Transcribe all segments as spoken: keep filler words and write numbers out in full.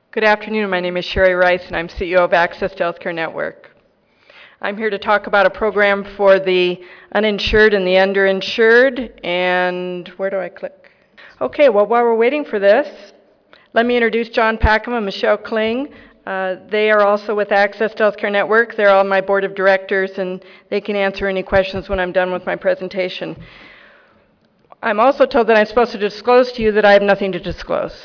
Good afternoon. My name is Sherry Rice, and I'm C E O of Access to Healthcare Network. I'm here to talk about a program for the uninsured and the underinsured. And where do I click? Okay, well, while we're waiting for this, let me introduce John Packham and Michelle Kling. Uh, they are also with Access to Healthcare Network. They're on my board of directors, and they can answer any questions when I'm done with my presentation. I'm also told that I'm supposed to disclose to you that I have nothing to disclose.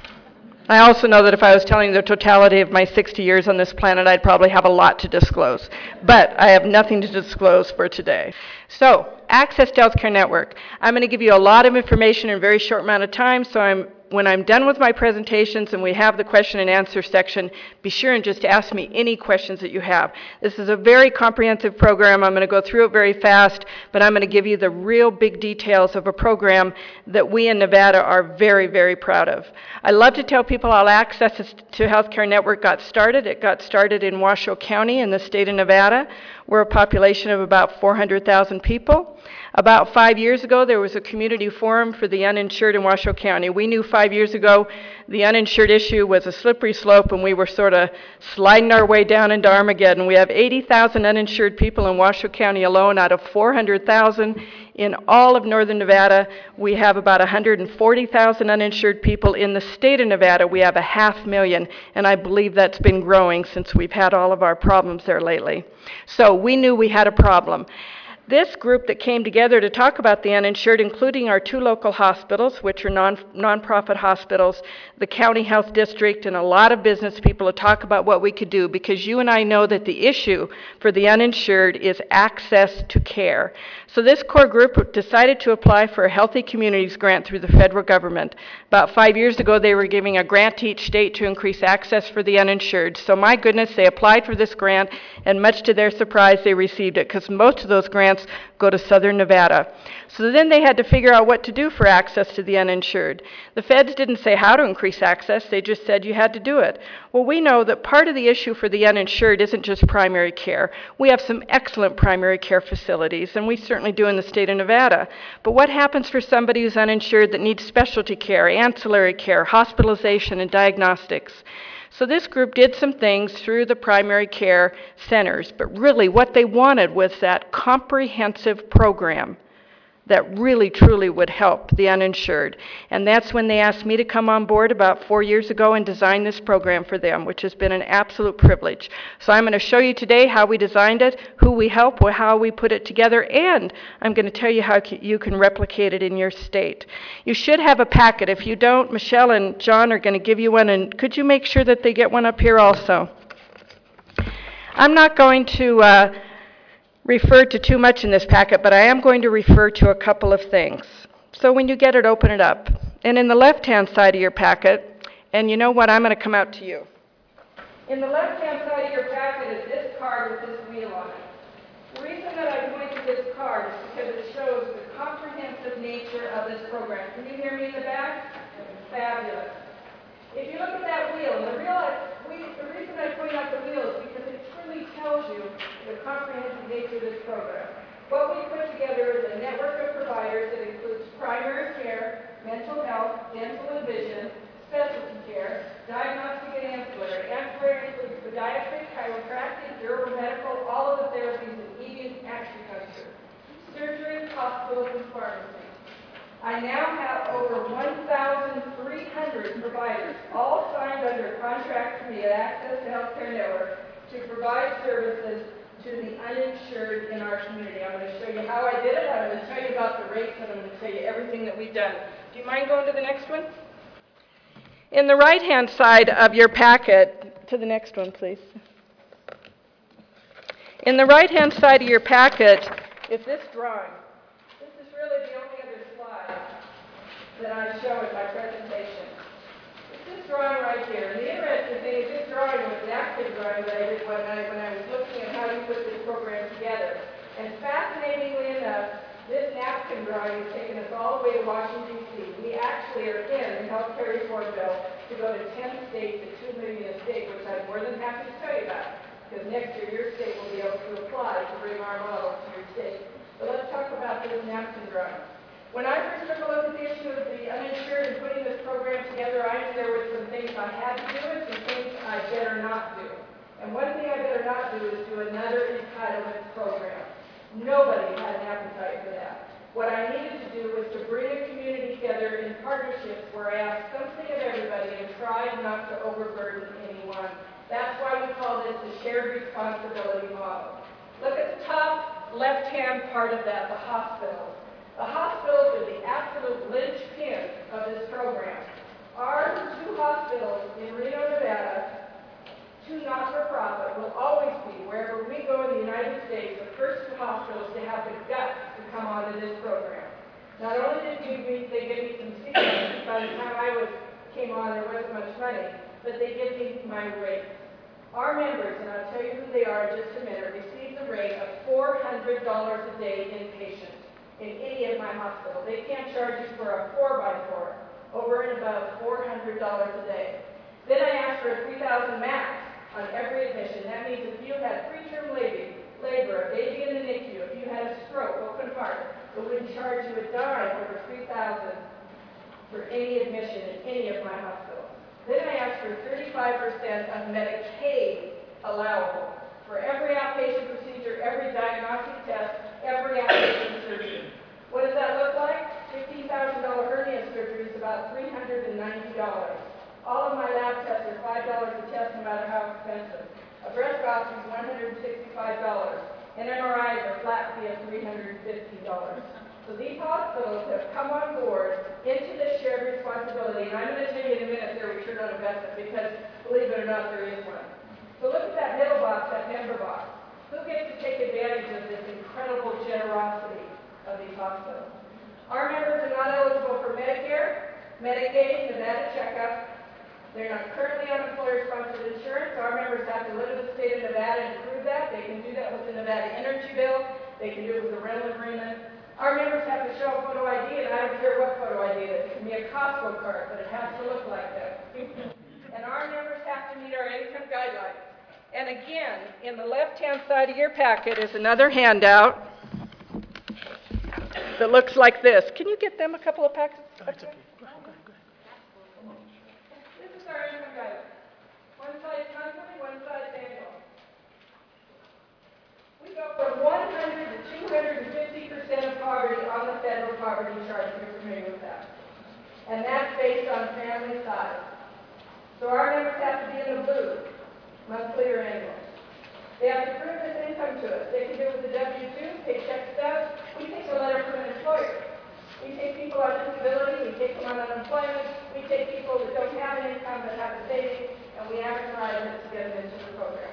I also know that if I was telling the totality of my sixty years on this planet, I'd probably have a lot to disclose. But I have nothing to disclose for today. So, Access to Healthcare Network. I'm going to give you a lot of information in a very short amount of time, so I'm when I'm done with my presentations and we have the question and answer section, be sure and just ask me any questions that you have. This is a very comprehensive program. I'm going to go through it very fast, but I'm going to give you the real big details of a program that we in Nevada are very, very proud of. I love to tell people how Access to Healthcare Network got started. It got started in Washoe County in the state of Nevada. We're a population of about four hundred thousand people. About five years ago, there was a community forum for the uninsured in Washoe County. We knew five years ago the uninsured issue was a slippery slope, and we were sort of sliding our way down into Armageddon. We have eighty thousand uninsured people in Washoe County alone out of four hundred thousand. In all of northern Nevada, we have about one hundred forty thousand uninsured people. In the state of Nevada, we have a half million, and I believe that's been growing since we've had all of our problems there lately. So we knew we had a problem. This group that came together to talk about the uninsured, including our two local hospitals, which are non nonprofit hospitals, the county health district, and a lot of business people to talk about what we could do, because you and I know that the issue for the uninsured is access to care. So this core group decided to apply for a Healthy Communities grant through the federal government. About five years ago, they were giving a grant to each state to increase access for the uninsured. So my goodness, they applied for this grant, and much to their surprise, they received it, because most of those grants go to southern Nevada. So then they had to figure out what to do for access to the uninsured. The feds didn't say how to increase access, they just said you had to do it. Well, we know that part of the issue for the uninsured isn't just primary care. We have some excellent primary care facilities, and we certainly do in the state of Nevada. But what happens for somebody who's uninsured that needs specialty care, ancillary care, hospitalization, and diagnostics? So this group did some things through the primary care centers, but really what they wanted was that comprehensive program that really, truly would help the uninsured. And that's when they asked me to come on board about four years ago and design this program for them, which has been an absolute privilege. So I'm going to show you today how we designed it, who we help, how we put it together, and I'm going to tell you how you can replicate it in your state. You should have a packet. If you don't, Michelle and John are going to give you one, and could you make sure that they get one up here also? I'm not going to uh, refer to too much in this packet, but I am going to refer to a couple of things. So when you get it, open it up. And in the left-hand side of your packet, and you know what, I'm going to come out to you. In the left-hand side of your packet is this card with this wheel on it. The reason that I point to this card is because it shows the comprehensive nature of this program. Can you hear me in the back? Fabulous. If you look at that wheel, and the, real, we, the reason I point out the wheel is because it truly tells you the comprehensive nature of this program. What we put together is a network of providers that includes primary care, mental health, dental and vision, specialty care, diagnostic and ancillary. Ancillary includes podiatry, chiropractic, durable medical, all of the therapies, and even acupuncture, surgery, hospitals, and pharmacy. I now have over one thousand three hundred providers, all signed under contract to me at Access to Healthcare Network to provide services to the uninsured in our community. I'm going to show you how I did it. I'm going to tell you about the rates, and I'm going to tell you everything that we've done. Do you mind going to the next one? In the right-hand side of your packet, to the next one, please. In the right-hand side of your packet is this drawing. This is really the only other slide that I show in my presentation. It's this drawing right here. And the interesting thing is this drawing was the active drawing that I did when I, when I was looking at how you put this program together. And fascinatingly enough, this napkin drawing has taken us all the way to Washington, D C We actually are in the healthcare reform bill to go to ten states at two million a state, which I'm more than happy to tell you about, because next year your state will be able to apply to bring our model to your state. But let's talk about this napkin drawing. When I first took a look at the issue of the uninsured and putting this program together, I knew there were some things I had to do and some And one thing I better not do is do another entitlement program. Nobody had an appetite for that. What I needed to do was to bring a community together in partnerships where I asked something of everybody and tried not to overburden anyone. That's why we call this the shared responsibility model. Look at the top left-hand part of that, the hospitals. The hospitals are the absolute linchpin of this program. Our two hospitals in Reno, Nevada, two not-for-profit, will always be, wherever we go in the United States, the first two hospitals to have the guts to come onto this program. Not only did we, they give me some secrets, by the time I was came on there wasn't much money, but they give me my rates. Our members, and I'll tell you who they are in just a minute, receive the rate of four hundred dollars a day inpatient in any of my hospitals. They can't charge you for a four by four, over and above four hundred dollars a day. Then I asked for a three thousand max on every admission. That means if you had preterm labor, labor, a baby in the N I C U, if you had a stroke, open heart, it wouldn't charge you a dime over three thousand for any admission in any of my hospitals. Then I asked for thirty-five percent of Medicaid allowable for every outpatient procedure, every diagnostic test, every outpatient surgery. What does that look like? fifteen thousand dollar hernia surgery is about three hundred ninety dollars. All of my lab tests are five dollars a test, no matter how expensive. A breast biopsy is one hundred sixty-five dollars. An M R I is a flat fee of three hundred fifty dollars. So these hospitals have come on board into this shared responsibility, and I'm going to tell you in a minute their return on investment, because believe it or not, there is one. So look at that middle box, that member box. Who gets to take advantage of this incredible generosity of these hospitals? Our members are not eligible for Medicare, Medicaid, Nevada checkup. They're not currently on employer-sponsored insurance. Our members have to live in the state of Nevada and prove that. They can do that with the Nevada Energy Bill. They can do it with a rental agreement. Our members have to show a photo I D, and I don't care what photo I D it is. It can be a Costco card, but it has to look like that. And our members have to meet our income guidelines. And again, in the left-hand side of your packet is another handout that looks like this. Can you get them a couple of packets? That's okay. Go ahead, go ahead, go ahead. This is our income guidelines. One size monthly, one size annual. We go from one hundred to two hundred fifty percent of poverty on the federal poverty chart, if you're familiar with that. And that's based on family size. So our members have to be in the blue, monthly or annual. They have to prove this income to us. They can do it with the W two, paycheck stubs. We take a letter from an employer. We take people on disability, we take them on unemployment, we take people that don't have an income but have a savings, and we advertise it to get them into the program.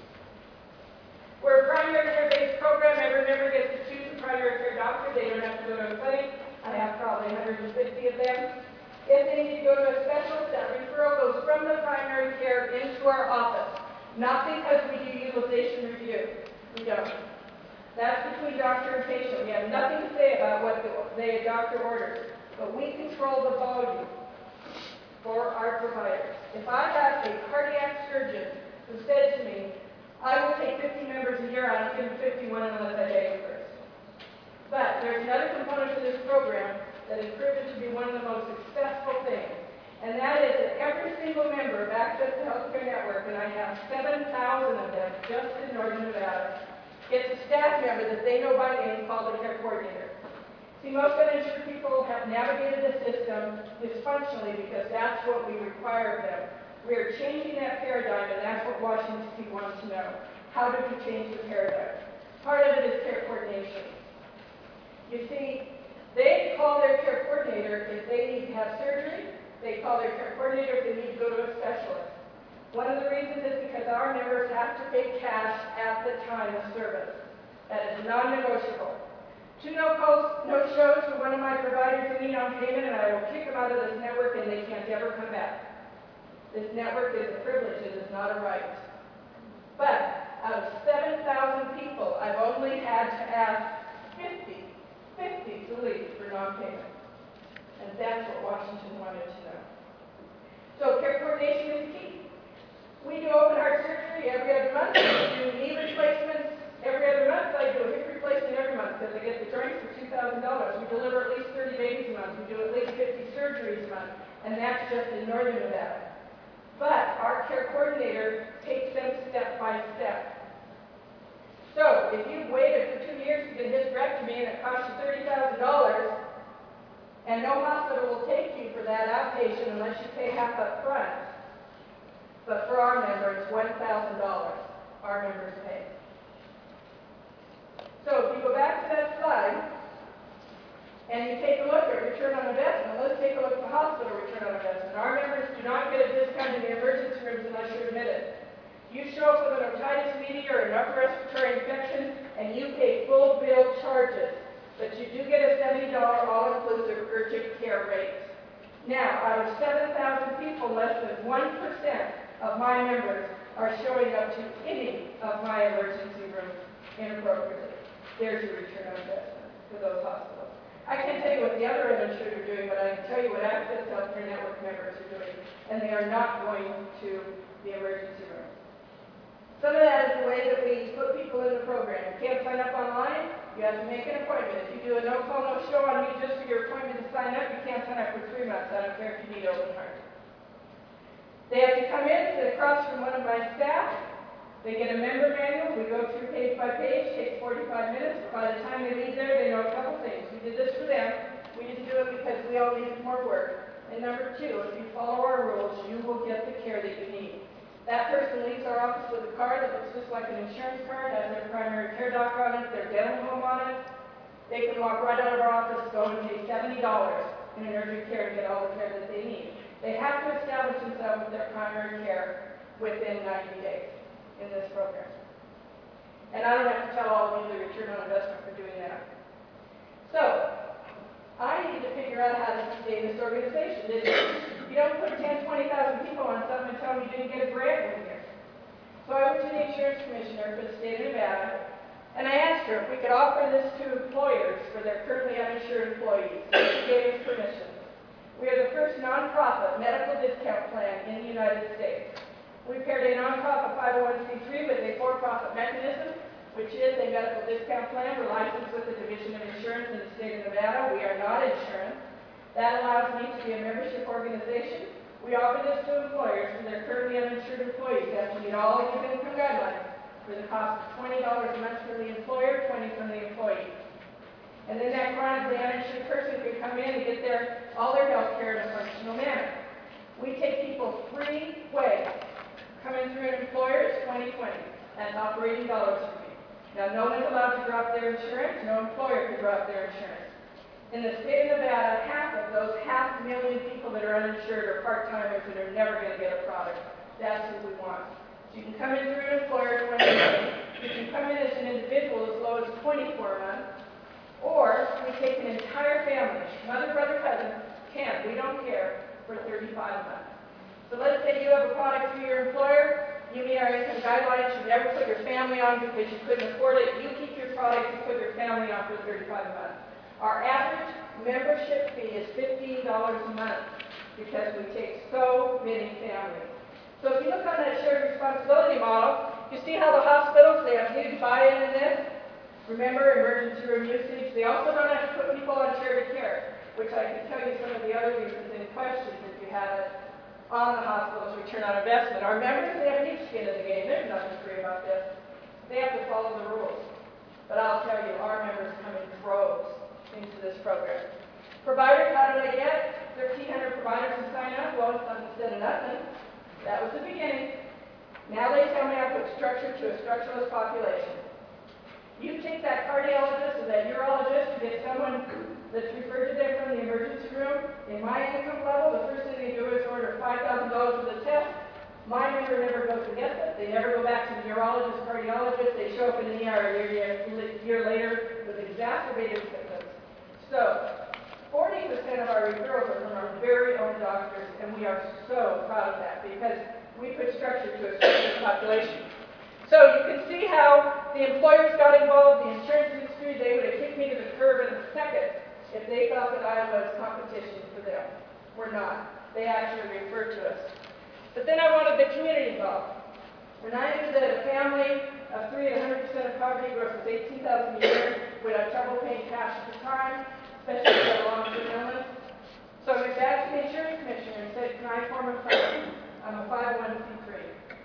We're a primary care-based program. Every member gets to choose a primary care doctor. They don't have to go to a clinic. I have probably one hundred fifty of them. If they need to go to a specialist, that referral goes from the primary care into our office. Not because we do utilization review. We don't. That's between doctor and patient. We have nothing to say about what the, the doctor orders, but we control the volume for our providers. If I have a cardiac surgeon who said to me, I will take fifty members a year, I don't give them fifty-one unless I pay first. But there's another component to this program that has proven to be one of the most successful things, and that is that every single member of Access to Healthcare Network, and I have seven thousand of them just in Northern Nevada, gets a staff member that they know by name called a care coordinator. See, most uninsured people have navigated the system dysfunctionally because that's what we require of them. We are changing that paradigm, and that's what Washington D C wants to know. How do we change the paradigm? Part of it is care coordination. You see, they call their care coordinator if they need to have surgery. They call their care coordinator if they need to go to a specialist. One of the reasons is because our members have to pay cash at the time of service. That is non-negotiable. Two no-calls, no-shows for one of my providers who need on payment, and I will kick them out of this network, and they can't ever come back. This network is a privilege, it is not a right. But out of seven thousand people, I've only had to ask fifty, fifty to leave for non-payment. And that's what Washington wanted to know. So care coordination is key. We do open heart surgery every other month. We do knee replacements every other month. I do a hip replacement every month because I get the joints for two thousand dollars. We deliver at least thirty babies a month. We do at least fifty surgeries a month. And that's just in Northern Nevada. But our care coordinator takes them step by step. So if you've waited for two years to get a hysterectomy and it costs you thirty thousand dollars, and no hospital will take you for that outpatient unless you pay half up front, but for our member it's one thousand dollars our members pay. So if you go back to that slide, and you take a look at return on investment, let's take a look at the hospital return on investment. Our members do not get a discount in the emergency rooms unless you're admitted. You show up with an otitis media or an upper respiratory infection, and you pay full bill charges, but you do get a seventy dollar all-inclusive urgent care rate. Now, out of seven thousand people, less than one percent of my members are showing up to any of my emergency rooms inappropriately. There's your return on investment for those hospitals. I can't tell you what the other uninsured are doing, but I can tell you what Access Healthcare Network members are doing, and they are not going to the emergency room. Some of that is the way that we put people in the program. You can't sign up online, you have to make an appointment. If you do a no-call, no-show on me just for your appointment to sign up, you can't sign up for three months. I don't care if you need open heart. They have to come in, sit across from one of my staff. They get a member manual. We go through page by page. Takes forty-five minutes. By the time they leave there, they know a couple things. We did this for them. We didn't do it because we all needed more work. And number two, if you follow our rules, you will get the care that you need. That person leaves our office with a card that looks just like an insurance card, has their primary care doc on it, their dental home on it. They can walk right out of our office, go and pay seventy dollars in an urgent care to get all the care that they need. They have to establish themselves with their primary care within ninety days in this program. And I don't have to tell all of you the return on investment for doing that. So, I need to figure out how to sustain this organization. You don't put ten, twenty thousand people on something and tell them you didn't get a grant one year. So I went to the insurance commissioner for the state of Nevada, and I asked her if we could offer this to employers for their currently uninsured employees. She gave us permission. We are the first nonprofit medical discount plan in the United States. We paired a nonprofit five oh one c three with a for-profit mechanism, which is a medical discount plan. We're licensed with the Division of Insurance in the state of Nevada. We are not insurance. That allows me to be a membership organization. We offer this to employers for their currently uninsured employees. They have to meet all of these income guidelines for the cost of twenty dollars a month for the employer, twenty dollars from the employee. And then that chronically uninsured person can come in and get their, all their health care in a functional manner. We take people three ways. Coming through an employer is twenty twenty. That's operating dollars for me. Now, no one's allowed to drop their insurance. No employer can drop their insurance. In the state of Nevada, half of those half million people that are uninsured are part-timers and are never going to get a product. That's who we want. So you can come in through an employer twenty twenty. You can come in as an individual as low as twenty-four a month. Or we take an entire family, mother, brother, cousin, ten, we don't care, for thirty-five a month. So let's say you have a product through your employer, you meet our income guidelines, you never put your family on because you couldn't afford it, you keep your product and put your family on for thirty-five a month. Our average membership fee is fifteen dollars a month because we take so many families. So if you look on that shared responsibility model, you see how the hospitals, they have huge buy-in in this. Remember, emergency room usage. They also don't have to put people on shared care, which I can tell you some of the other reasons and questions if you have it on the hospital's return on investment. Our members, they have huge skin in the game. There's nothing free about this. They have to follow the rules. But I'll tell you, our members come in droves into this program. Providers, how do they get? thirteen hundred providers to sign up. Well, it's not instead of nothing. That was the beginning. Now they tell me I put structure to a structureless population. You take that cardiologist or that urologist and get someone that's referred to them from the emergency room. In my income level, the first thing they do is order five thousand dollars for the test. My member never goes and gets it. They never go back to the urologist, cardiologist. They show up in the E R a year, year later with exacerbated symptoms. So, forty percent of our referrals are from our very own doctors, and we are so proud of that because we put structure to a structured population. So you can see how the employers got involved, the insurance industry. They would have kicked me to the curb in a second if they thought that I was competition for them. We're not. They actually referred to us. But then I wanted the community involved. When I knew that a family of three at one hundred percent of poverty gross was eighteen thousand dollars a year, would have trouble paying cash at the time, especially if they had a long-term illness. So I went back to the insurance commissioner and said, can I form a fund? I'm a five oh one c three.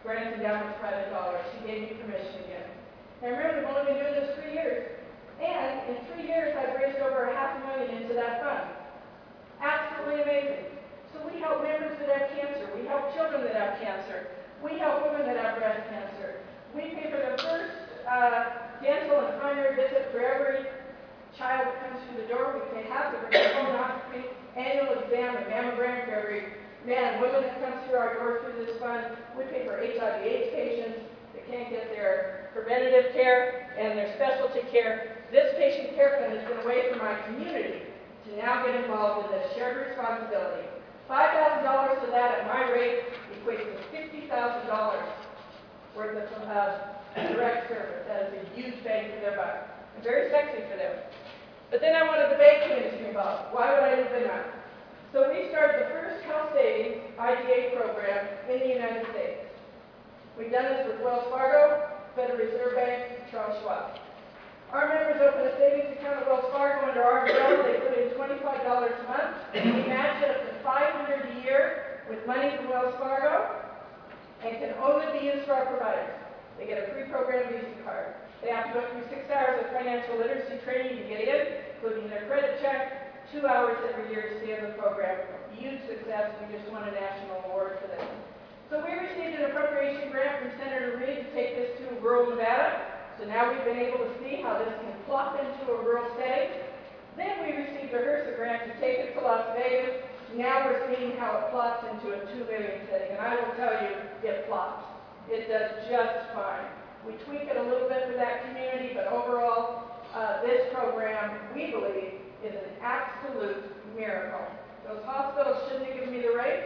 grant endowments private dollars. She gave me permission again. And remember, we've only been doing this three years. And in three years, I've raised over a half a million into that fund. Absolutely amazing. So we help members that have cancer. We help children that have cancer. We help women that have breast cancer. We pay for the first uh, dental and primary visit for every child that comes through the door. We pay half of their colonoscopy, annual exam, and mammogram for every man and woman that comes through our door through this fund. We pay for H I V AIDS patients that can't get their preventative care and their specialty care. This patient care fund has been a way for my community to now get involved in this shared responsibility. five thousand dollars of that at my rate equates to fifty thousand dollars worth of uh, direct service. That is a huge bang for their buck. And very sexy for them. But then I wanted the bank community involved. Why would I leave them out? So we started the first health savings I D A program in the United States. We've done this with Wells Fargo, Federal Reserve Bank, Charles Schwab. Our members open a savings account at Wells Fargo under our umbrella. They put in twenty-five dollars a month. We match it up to five hundred dollars a year with money from Wells Fargo and can only be used for our providers. They get a pre-programmed Visa card. They have to go through six hours of financial literacy training to get in, including their credit check, two hours every year to stay in the program. Huge success. We just won a national award for this. So we received an appropriation grant from Senator Reid to take this to rural Nevada. So now we've been able to see how this can plop into a rural setting. Then we received a HRSA grant to take it to Las Vegas. Now we're seeing how it plops into a two-living setting. And I will tell you, it plops. It does just fine. We tweak it a little bit for that community, but overall, uh, this program, we believe, is an absolute miracle. Those hospitals shouldn't have given me the rates.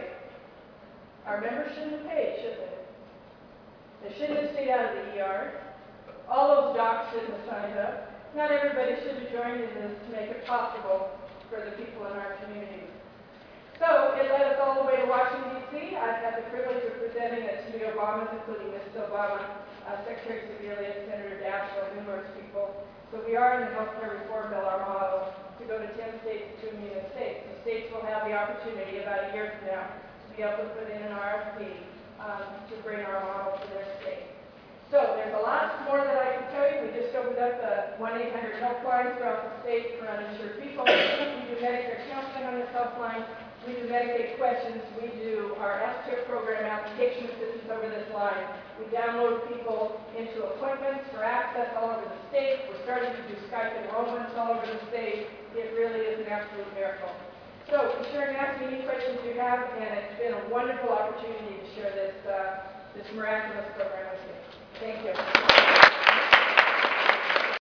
Our members shouldn't have paid, should they? They shouldn't have stayed out of the E Rs. All those docs shouldn't have signed up. Not everybody should have joined in this to make it possible for the people in our communities. So it led us all the way to Washington, D C I've had the privilege of presenting at two Obamas, including Missus Obama, uh, Secretary Sebelius, Senator Daschle, numerous people. So we are in the healthcare reform bill, our model, to go to ten states and two million states. So states will have the opportunity about a year from now to be able to put in an R F P um, to bring our model to their state. So there's a lot more that I can tell you. We just opened up the one eight hundred helpline throughout the state for uninsured people. We do Medicare counseling on this helpline. We do Medicaid questions. We do our S CHIP program application assistance over this line. We download people into appointments for access all over the state. We're starting to do Skype enrollments all over the state. It really is an absolute miracle. So be sure and ask me any questions you have, and it's been a wonderful opportunity to share this, uh, this miraculous program with you.